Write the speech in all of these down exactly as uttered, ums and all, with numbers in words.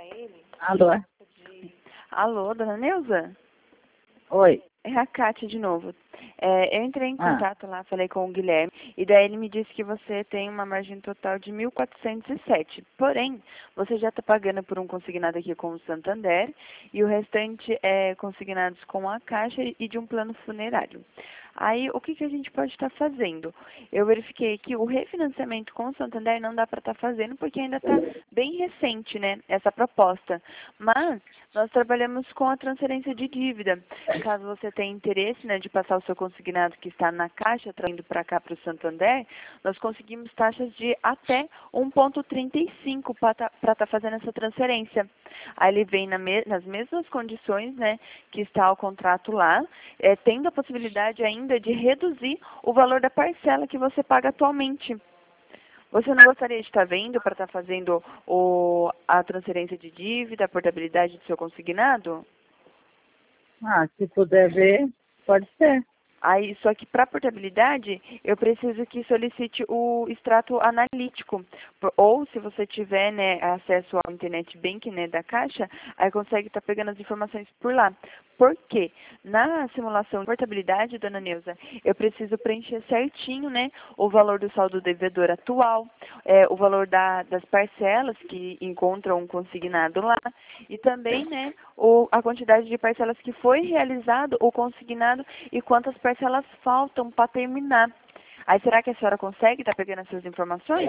Alô? Alô, dona Neuza? Oi. É a Kátia de novo. É, eu entrei em Ah. contato lá, falei com o Guilherme, e daí ele me disse que você tem uma margem total de mil quatrocentos e sete. Porém, você já está pagando por um consignado aqui com o Santander, e o restante é consignados com a Caixa e de um plano funerário. Aí, o que, que a gente pode estar fazendo? Eu verifiquei que o refinanciamento com o Santander não dá para estar fazendo, porque ainda está bem recente, né, essa proposta. Mas, nós trabalhamos com a transferência de dívida. Caso você tenha interesse, né, de passar o seu consignado que está na Caixa, trazendo para cá para o Santander, nós conseguimos taxas de até um vírgula trinta e cinco para estar tá fazendo essa transferência. Aí ele vem na me nas mesmas condições, né, que está o contrato lá, é, tendo a possibilidade ainda de reduzir o valor da parcela que você paga atualmente. Você não gostaria de estar vendo para estar fazendo o, a transferência de dívida, a portabilidade do seu consignado? Ah, se puder ver, pode ser. Aí, só que para portabilidade, eu preciso que solicite o extrato analítico. Por- Ou, se você tiver, né, acesso ao internet banking, né, da Caixa, aí consegue estar pegando as informações por lá. Por quê? Na simulação de portabilidade, dona Neuza, eu preciso preencher certinho, né, o valor do saldo devedor atual, é, o valor da- das parcelas que encontram um consignado lá, e também, né, o, a quantidade de parcelas que foi realizado o consignado e quantas parcelas faltam para terminar. Aí, será que a senhora consegue estar pegando essas informações?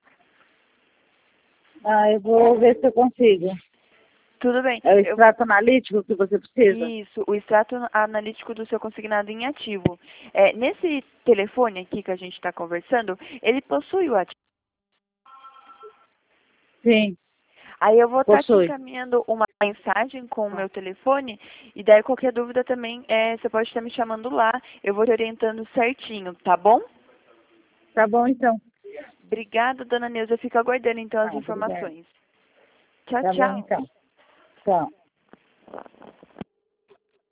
Ah, eu vou ver se eu consigo. Tudo bem. É o Eu, extrato analítico que você precisa? isso, o extrato analítico do seu consignado em ativo. É, nesse telefone aqui que a gente está conversando, ele possui o ativo. Sim, Aí eu vou estar te possui. encaminhando uma mensagem com o meu telefone, e daí qualquer dúvida também, é, você pode estar me chamando lá, eu vou te orientando certinho, tá bom? Tá bom, então. Obrigada, dona Neuza. Eu fico aguardando, então, as Tá, obrigada. informações. Tchau, Tá bom, tchau. então. Tchau.